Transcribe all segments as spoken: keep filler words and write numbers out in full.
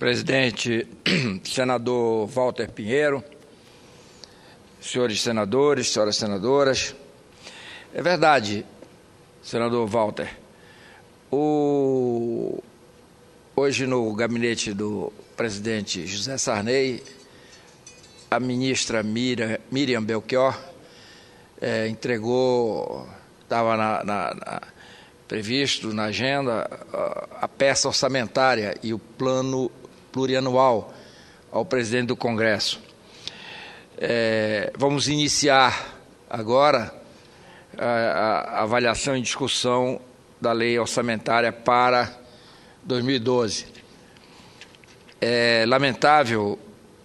Presidente, senador Walter Pinheiro, senhores senadores, senhoras senadoras. É verdade, senador Walter, o... hoje no gabinete do presidente José Sarney, a ministra Miriam, Miriam Belchior é, entregou, estava na, na, na, previsto na agenda a, a peça orçamentária e o plano plurianual ao presidente do Congresso. É, vamos iniciar agora a, a avaliação e discussão da lei orçamentária para dois mil e doze. É lamentável,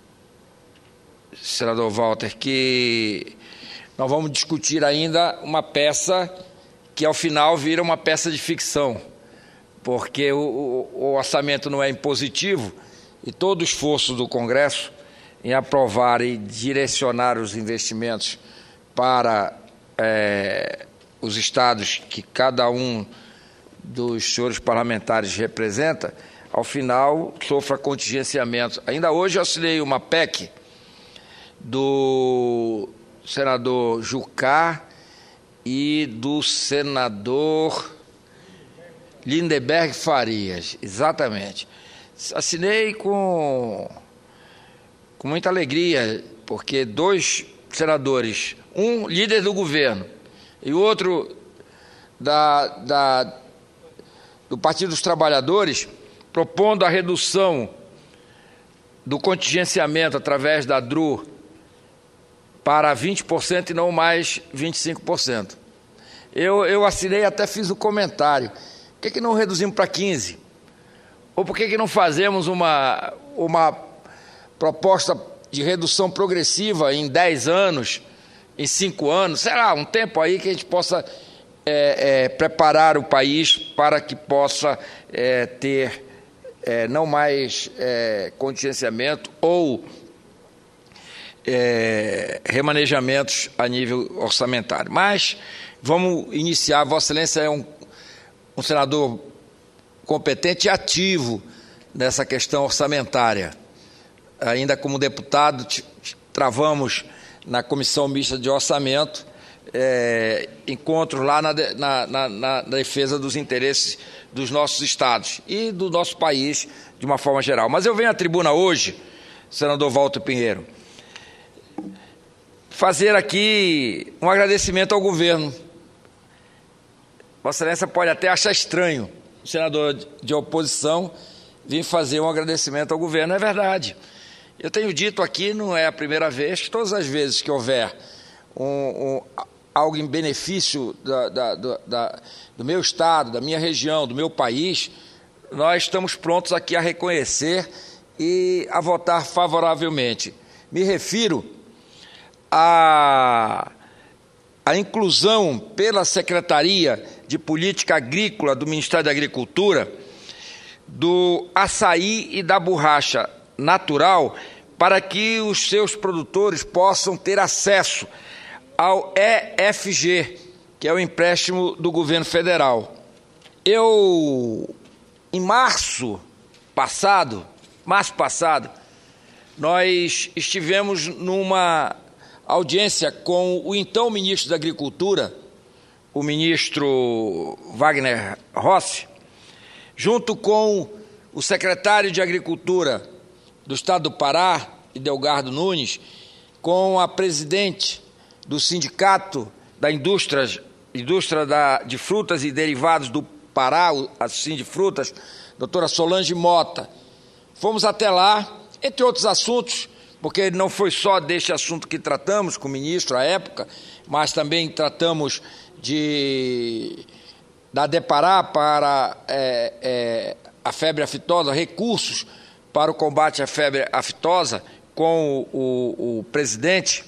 senador Walter, que nós vamos discutir ainda uma peça que ao final vira uma peça de ficção, porque o, o orçamento não é impositivo e todo o esforço do Congresso em aprovar e direcionar os investimentos para é, os estados que cada um dos senhores parlamentares representa, ao final sofra contingenciamento. Ainda hoje eu assinei uma P E C do senador Jucá e do senador Lindenberg Farias, exatamente. Assinei com, com muita alegria, porque dois senadores, um líder do governo e o outro da, da, do Partido dos Trabalhadores, propondo a redução do contingenciamento através da D R U para vinte por cento e não mais vinte e cinco por cento. Eu, eu assinei e até fiz um comentário. Por que, que não reduzimos para quinze por cento? Ou por que, que não fazemos uma, uma proposta de redução progressiva em dez anos, em cinco anos, sei lá, um tempo aí que a gente possa é, é, preparar o país para que possa é, ter é, não mais é, contingenciamento ou É, remanejamentos a nível orçamentário. Mas vamos iniciar. Vossa Excelência é um, um senador competente e ativo nessa questão orçamentária. Ainda como deputado, travamos na Comissão Mista de Orçamento é, encontros lá na, na, na, na defesa dos interesses dos nossos estados e do nosso país de uma forma geral. Mas eu venho à tribuna hoje, senador Walter Pinheiro, fazer aqui um agradecimento ao governo. Vossa Excelência pode até achar estranho o senador de oposição vir fazer um agradecimento ao governo. É verdade. Eu tenho dito aqui, não é a primeira vez, que todas as vezes que houver um, um, algo em benefício da, da, da, do meu estado, da minha região, do meu país, nós estamos prontos aqui a reconhecer e a votar favoravelmente. Me refiro A, a inclusão pela Secretaria de Política Agrícola do Ministério da Agricultura do açaí e da borracha natural para que os seus produtores possam ter acesso ao E F G, que é o empréstimo do governo federal. Eu, em março passado, março passado, nós estivemos numa audiência com o então ministro da Agricultura, o ministro Wagner Rossi, junto com o secretário de Agricultura do Estado do Pará, Idelgardo Nunes, com a presidente do Sindicato da Indústria, Indústria da, de Frutas e Derivados do Pará, a Sindifrutas, doutora Solange Mota. Fomos até lá, entre outros assuntos, porque não foi só deste assunto que tratamos com o ministro à época, mas também tratamos de, da Depará para é, é, a febre aftosa, recursos para o combate à febre aftosa, com o, o, o presidente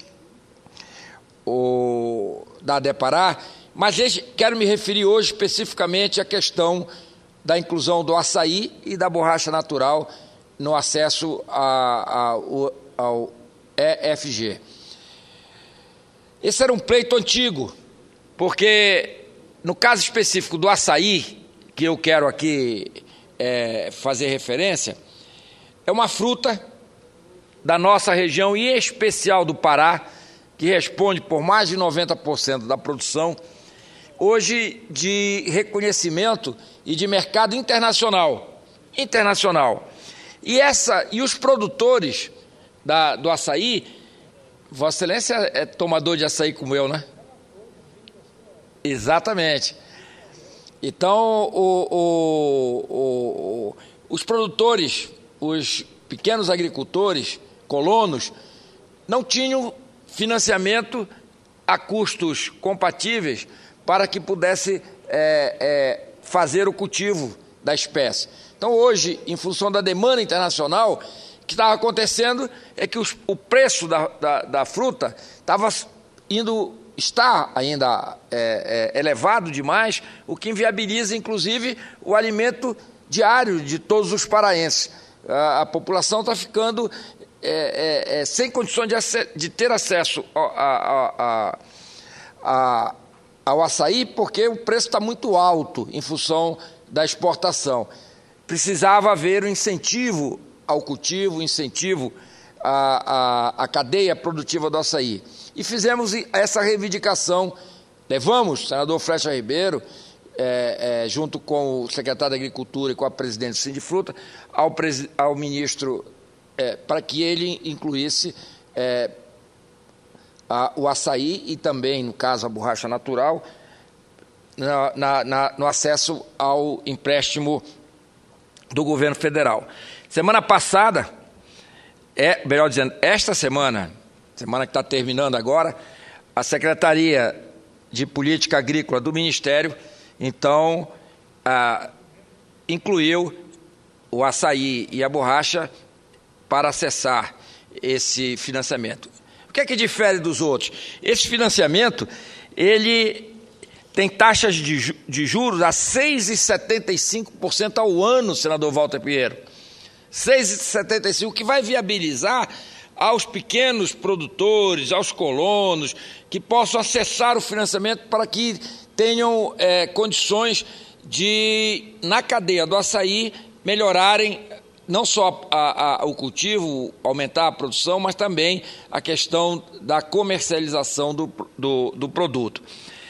o, da Depará, mas quero me referir hoje especificamente à questão da inclusão do açaí e da borracha natural no acesso a, a, a ao E F G. Esse era um pleito antigo, porque no caso específico do açaí, que eu quero aqui é, fazer referência, é uma fruta da nossa região e em especial do Pará, que responde por mais de noventa por cento da produção, hoje de reconhecimento e de mercado internacional. Internacional. E, essa, e os produtores da, do açaí, Vossa Excelência é tomador de açaí como eu, né? Exatamente. Então, o, o, o, os produtores, os pequenos agricultores, colonos, não tinham financiamento a custos compatíveis para que pudesse é, é, fazer o cultivo da espécie. Então, hoje, em função da demanda internacional, o que estava acontecendo é que os, o preço da, da, da fruta estava indo, está ainda é, é, elevado demais, o que inviabiliza, inclusive, o alimento diário de todos os paraenses. A, a população está ficando é, é, é, sem condições de, de ter acesso a, a, a, a, ao açaí, porque o preço está muito alto em função da exportação. Precisava haver um incentivo ao cultivo, incentivo à, à, à cadeia produtiva do açaí. E fizemos essa reivindicação, levamos, senador Flecha Ribeiro, é, é, junto com o secretário da Agricultura e com a presidente do Sindifruta, ao, ao ministro, é, para que ele incluísse é, a, o açaí e também, no caso, a borracha natural, na, na, na, no acesso ao empréstimo do governo federal. Semana passada, é, melhor dizendo, esta semana, semana que está terminando agora, a Secretaria de Política Agrícola do Ministério, então, ah, incluiu o açaí e a borracha para acessar esse financiamento. O que é que difere dos outros? Esse financiamento, ele tem taxas de, ju de juros a seis vírgula setenta e cinco por cento ao ano, senador Walter Pinheiro. seis vírgula setenta e cinco por cento, o que vai viabilizar aos pequenos produtores, aos colonos, que possam acessar o financiamento para que tenham é, condições de, na cadeia do açaí, melhorarem não só a, a, o cultivo, aumentar a produção, mas também a questão da comercialização do, do, do produto.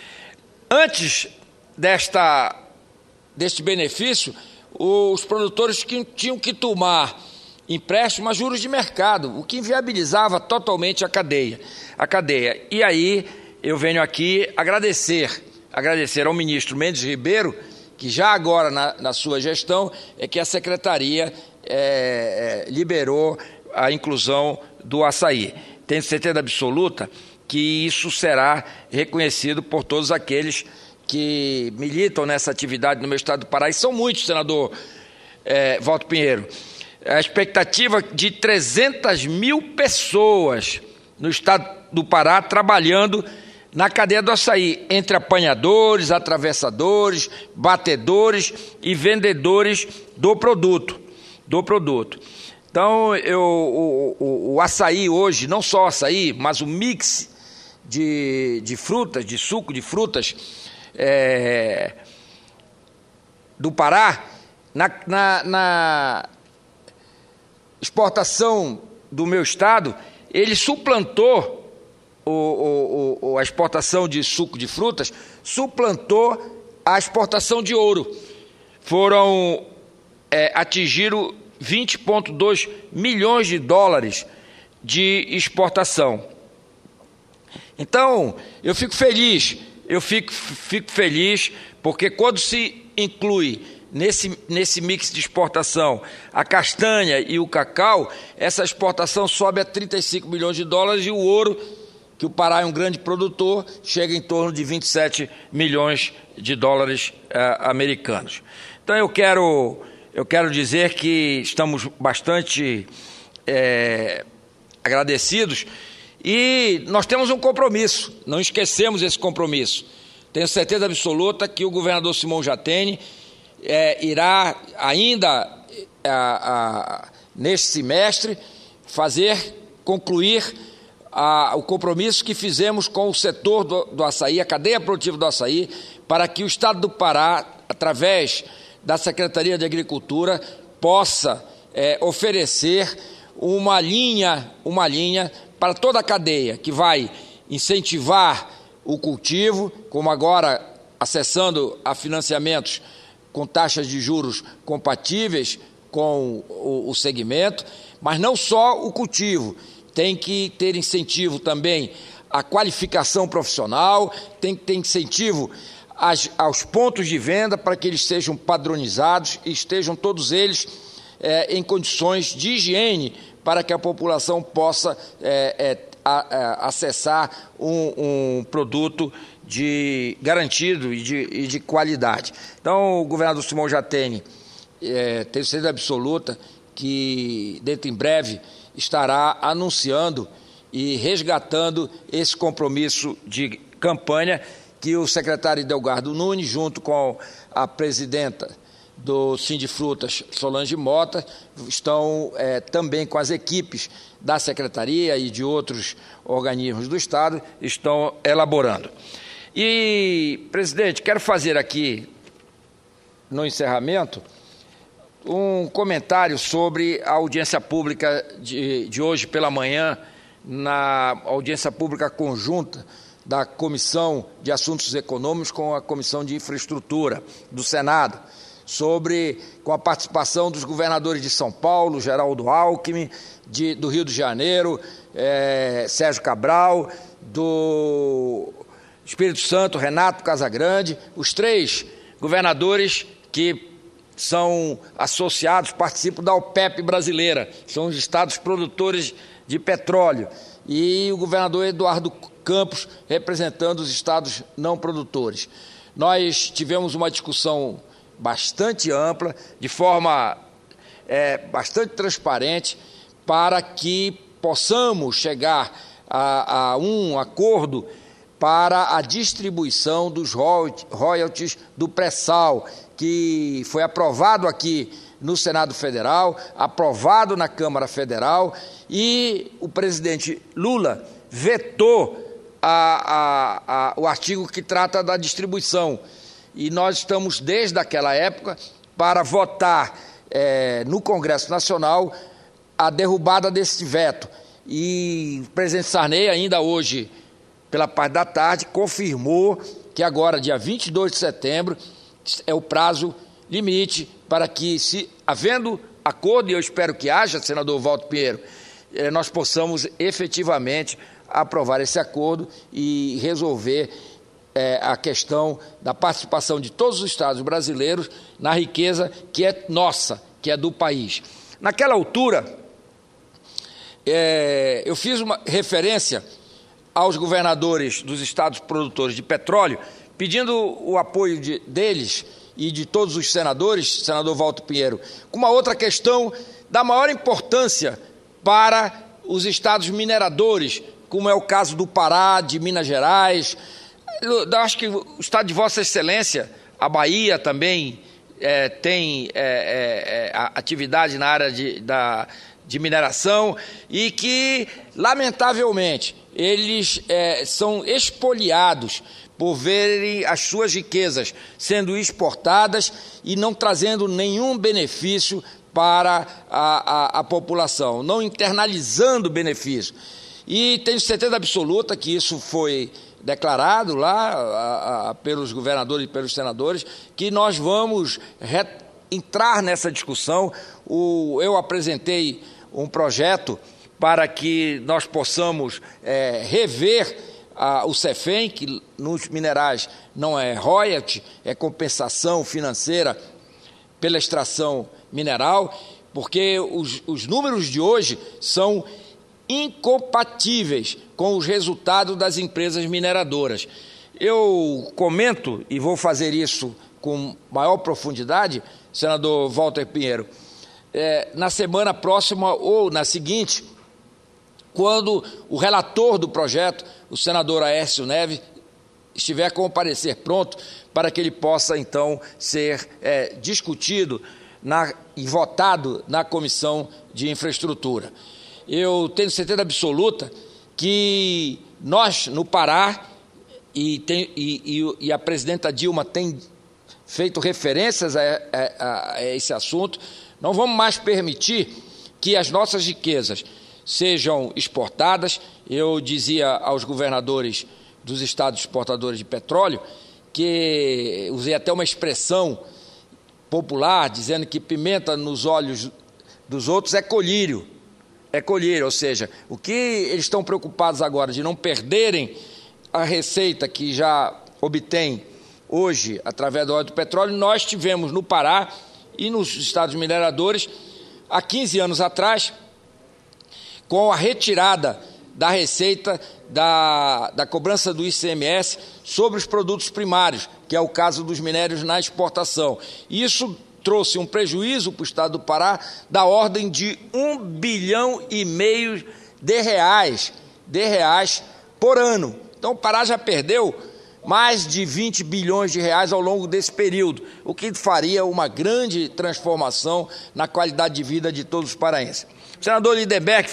Antes desta, deste benefício, os produtores que tinham que tomar empréstimo a juros de mercado, o que inviabilizava totalmente a cadeia. A cadeia. E aí eu venho aqui agradecer, agradecer ao ministro Mendes Ribeiro, que já agora na, na sua gestão é que a Secretaria é, é, liberou a inclusão do açaí. Tenho certeza absoluta que isso será reconhecido por todos aqueles que militam nessa atividade no meu estado do Pará, e são muitos, senador é, Walter Pinheiro. A expectativa de trezentas mil pessoas no estado do Pará trabalhando na cadeia do açaí, entre apanhadores, atravessadores, batedores e vendedores do produto. Do produto. Então, eu, o, o, o açaí hoje, não só o açaí, mas o mix de, de frutas, de suco de frutas é, do Pará, na, na, na exportação do meu estado, ele suplantou o, o, o, a exportação de suco de frutas, suplantou a exportação de ouro. Foram, é, atingiram vinte vírgula dois milhões de dólares de exportação. Então, eu fico feliz, eu fico, fico feliz, porque quando se inclui nesse, nesse mix de exportação a castanha e o cacau, essa exportação sobe a trinta e cinco milhões de dólares, e o ouro, que o Pará é um grande produtor, chega em torno de vinte e sete milhões de dólares eh, americanos. Então, eu quero, eu quero dizer que estamos bastante eh, agradecidos, e nós temos um compromisso, não esquecemos esse compromisso. Tenho certeza absoluta que o governador Simão Jatene é, irá ainda, a, a, neste semestre, fazer, concluir a, o compromisso que fizemos com o setor do, do açaí, a cadeia produtiva do açaí, para que o estado do Pará, através da Secretaria de Agricultura, possa é, oferecer uma linha, uma linha para toda a cadeia, que vai incentivar o cultivo, como agora acessando a financiamentos com taxas de juros compatíveis com o, o segmento, mas não só o cultivo, tem que ter incentivo também à qualificação profissional, tem que ter incentivo às, aos pontos de venda para que eles sejam padronizados e estejam todos eles é, em condições de higiene para que a população possa é, é, a, a, acessar um, um produto de garantido e de, e de qualidade. Então, o governador Simão Jatene, é, tenho certeza absoluta que, dentro em breve, estará anunciando e resgatando esse compromisso de campanha que o secretário Delgardo Nunes, junto com a presidenta do Sindifrutas, Solange Mota, estão é, também com as equipes da Secretaria e de outros organismos do Estado, estão elaborando. E, presidente, quero fazer aqui, no encerramento, um comentário sobre a audiência pública de, de hoje pela manhã, na audiência pública conjunta da Comissão de Assuntos Econômicos com a Comissão de Infraestrutura do Senado, sobre, com a participação dos governadores de São Paulo, Geraldo Alckmin, de, do Rio de Janeiro, é, Sérgio Cabral, do Espírito Santo, Renato Casagrande, os três governadores que são associados, participam da OPEP brasileira, são os estados produtores de petróleo, e o governador Eduardo Campos representando os estados não produtores. Nós tivemos uma discussão bastante ampla, de forma é, bastante transparente, para que possamos chegar a, a um acordo para a distribuição dos royalties do pré-sal, que foi aprovado aqui no Senado Federal, aprovado na Câmara Federal, e o presidente Lula vetou a, a, a, o artigo que trata da distribuição. E nós estamos, desde aquela época, para votar é, no Congresso Nacional a derrubada desse veto. E o presidente Sarney, ainda hoje, pela parte da tarde, confirmou que agora, dia vinte e dois de setembro, é o prazo limite para que, se havendo acordo, e eu espero que haja, senador Walter Pinheiro, eh, nós possamos efetivamente aprovar esse acordo e resolver eh, a questão da participação de todos os estados brasileiros na riqueza que é nossa, que é do país. Naquela altura, eh, eu fiz uma referência aos governadores dos estados produtores de petróleo, pedindo o apoio de, deles e de todos os senadores, senador Walter Pinheiro, com uma outra questão da maior importância para os estados mineradores, como é o caso do Pará, de Minas Gerais. Eu acho que o estado de Vossa Excelência, a Bahia também é, tem é, é, atividade na área de, da, de mineração, e que, lamentavelmente, eles é, são expoliados por verem as suas riquezas sendo exportadas e não trazendo nenhum benefício para a, a, a população, não internalizando benefício. E tenho certeza absoluta que isso foi declarado lá a, a, pelos governadores e pelos senadores, que nós vamos re, entrar nessa discussão. O, eu apresentei um projeto para que nós possamos é, rever a, o CEFEM, que nos minerais não é royalty, é compensação financeira pela extração mineral, porque os, os números de hoje são incompatíveis com os resultados das empresas mineradoras. Eu comento, e vou fazer isso com maior profundidade, senador Walter Pinheiro, é, na semana próxima ou na seguinte, quando o relator do projeto, o senador Aécio Neves, estiver com o parecer pronto, para que ele possa, então, ser é, discutido na, e votado na Comissão de Infraestrutura. Eu tenho certeza absoluta que nós, no Pará, e, tem, e, e, e a presidenta Dilma tem feito referências a, a, a esse assunto, Não vamos mais permitir que as nossas riquezas sejam exportadas. Eu dizia aos governadores dos estados exportadores de petróleo, que usei até uma expressão popular, dizendo que pimenta nos olhos dos outros é colírio. É colírio, ou seja, o que eles estão preocupados agora de não perderem a receita que já obtém hoje através do óleo do petróleo, nós tivemos no Pará e nos estados mineradores, há quinze anos atrás, com a retirada da receita da, da cobrança do I C M S sobre os produtos primários, que é o caso dos minérios na exportação. Isso trouxe um prejuízo para o estado do Pará da ordem de um bilhão e meio de reais, de reais por ano. Então o Pará já perdeu mais de vinte bilhões de reais ao longo desse período, o que faria uma grande transformação na qualidade de vida de todos os paraenses. O senador Lindenberg,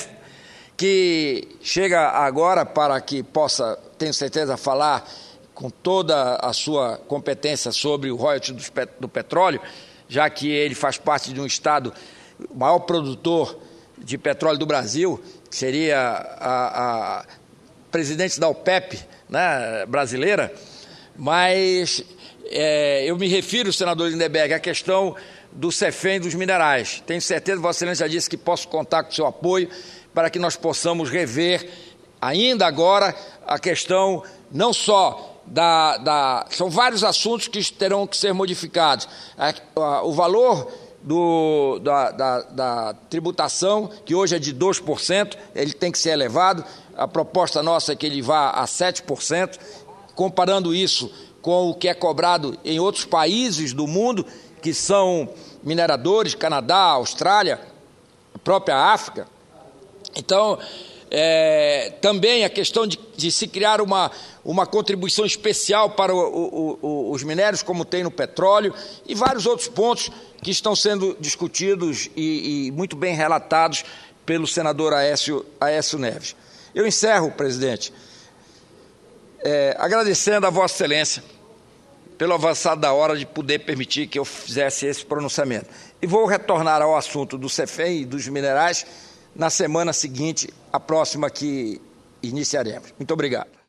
que chega agora para que possa, tenho certeza, falar com toda a sua competência sobre o royalties do petróleo, já que ele faz parte de um estado, o maior produtor de petróleo do Brasil, que seria a, a presidente da OPEP, né, brasileira, mas é, eu me refiro, senador Lindenberg, à questão do CEFEM dos minerais. Tenho certeza, Vossa Excelência já disse que posso contar com o seu apoio para que nós possamos rever ainda agora a questão não só da, da... São vários assuntos que terão que ser modificados. O valor do, da, da, da tributação, que hoje é de dois por cento, ele tem que ser elevado. A proposta nossa é que ele vá a sete por cento, comparando isso com o que é cobrado em outros países do mundo, que são mineradores, Canadá, Austrália, a própria África. Então, é, também a questão de, de se criar uma, uma contribuição especial para o, o, o, os minérios, como tem no petróleo, e vários outros pontos que estão sendo discutidos e, e muito bem relatados pelo senador Aécio, Aécio Neves. Eu encerro, presidente, é, agradecendo a Vossa Excelência pelo avançado da hora de poder permitir que eu fizesse esse pronunciamento. E vou retornar ao assunto do CEFEM e dos minerais na semana seguinte, a próxima que iniciaremos. Muito obrigado.